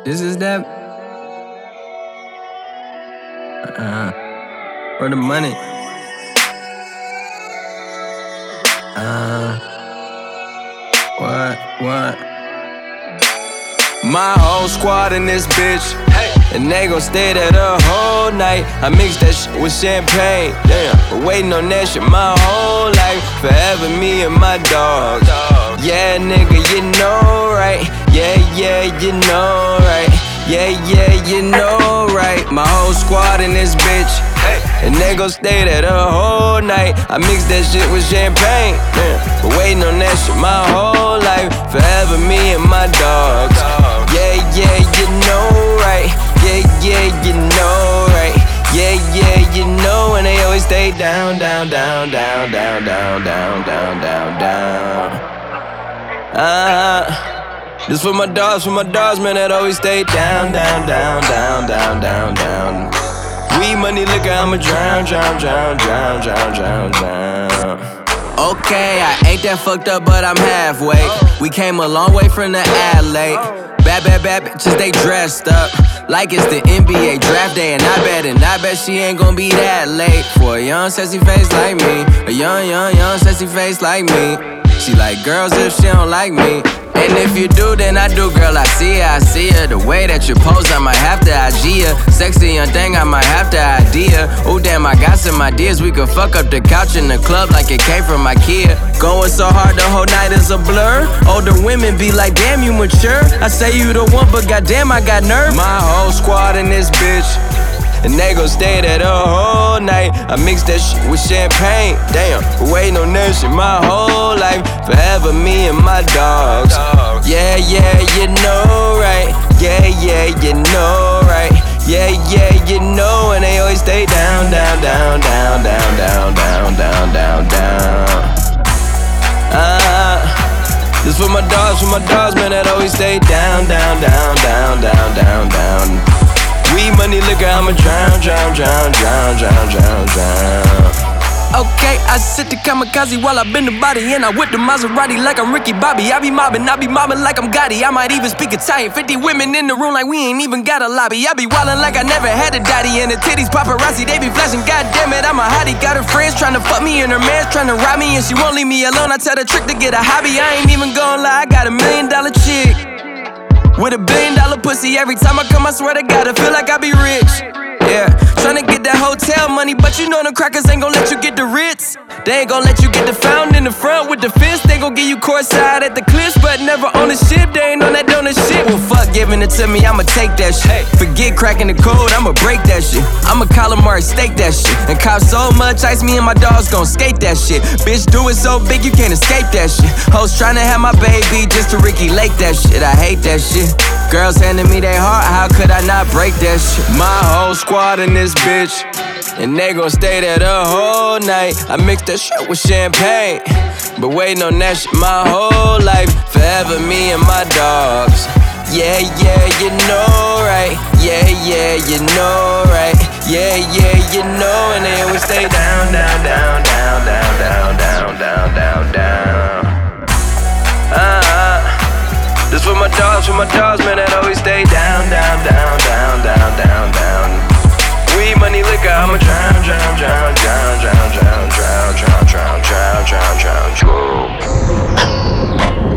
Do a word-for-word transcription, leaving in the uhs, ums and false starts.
This is that. Uh, for the money. Uh, what, what? My whole squad in this bitch, hey. And they gon' stay there the whole night. I mix that shit with champagne, damn. Been waiting on that shit my whole life. Forever me and my dogs. Yeah, nigga, you know right. Yeah, yeah, you know right. Yeah, yeah, you know right. My whole squad in this bitch, hey. And they gon' stay there the whole night. I mix that shit with champagne, man. Been waiting on that shit my whole life. Forever me and my dogs. Yeah, yeah, you know right. Yeah, yeah, you know right. Yeah, yeah, you know. And they always stay down, down, down, down, down, down, down, down, down, down. Uh This for my dogs, for my dogs, man, that always stay down, down, down, down, down, down, down. Weed, money, liquor, I'ma drown, drown, drown, drown, drown, drown, drown. Okay, I ain't that fucked up, but I'm halfway. We came a long way from the alley. Bad, bad, bad bitches, they dressed up like it's the N B A draft day. And I bet, and I bet she ain't gon' be that late for a young, sassy face like me. A young, young, young, sassy face like me. She like girls if she don't like me. And if you do, then I do, girl, I see her, I see her. The way that you pose, I might have to I G her. Sexy young thing, I might have to idea. Oh damn, I got some ideas. We could fuck up the couch in the club like it came from IKEA. Going so hard, the whole night is a blur. Older women be like, damn, you mature. I say you the one, but goddamn, I got nerve. My whole squad in this bitch, and they gon' stay there the whole night. I mix that shit with champagne, damn. Waiting on that shit my whole life. Forever me and my dogs. Yeah, yeah, you know right. Yeah, yeah, you know right. Yeah, yeah, you know. And they always stay down, down, down, down, down, down, down, down, down, down. Uh, this for my dogs, for my dogs, man, that always stay down, down, down, down, down, down, down. Weed, money, liquor, I'ma drown, drown, drown, drown, drown, drown, drown. Okay, I sit the kamikaze while I bend the body, and I whip the Maserati like I'm Ricky Bobby. I be mobbing, I be mobbing like I'm Gotti. I might even speak Italian. Fifty women in the room like we ain't even got a lobby. I be wildin' like I never had a daddy, and the titties paparazzi, they be flashing. God damn it, I'm a hottie. Got her friends tryna fuck me, and her man's tryna rob me, and she won't leave me alone. I tell the trick to get a hobby. I ain't even gon' lie, I got a million dollar chick with a billion dollar pussy. Every time I come, I swear to God, I feel like I be rich. Yeah, tryna get that hotel money, but you know them crackers ain't gon' let you get the Ritz. They ain't gon' let you get the fountain in the front with the fist. They gon' give you courtside at the cliffs, but never on the ship. They ain't on that donut shit. Well, fuck giving it to me, I'ma take that shit. Forget cracking the code, I'ma break that shit. I'ma calamari steak that shit. And cop so much ice, me and my dogs gon' skate that shit. Bitch, do it so big you can't escape that shit. Hoes tryna have my baby just to Ricky Lake that shit. I hate that shit. Girls handing me their heart, how could I not break that shit? My whole squad in this bitch, and they gon' stay there the whole night. I mix that shit with champagne, but waiting on that shit my whole life. Forever me and my dogs. Yeah, yeah, you know right. Yeah, yeah, you know right. Yeah, yeah, you know. And they always stay down, down, down, down, down, down, down, down, down, down. Uh-huh. This for my dogs, for my dogs, man, that always stay down, down, down, down, down, down, down. Weed, money, liquor, I'ma drown, drown, drown, drown, drown, drown, drown, drown, drown, drown, drown, drown, drown.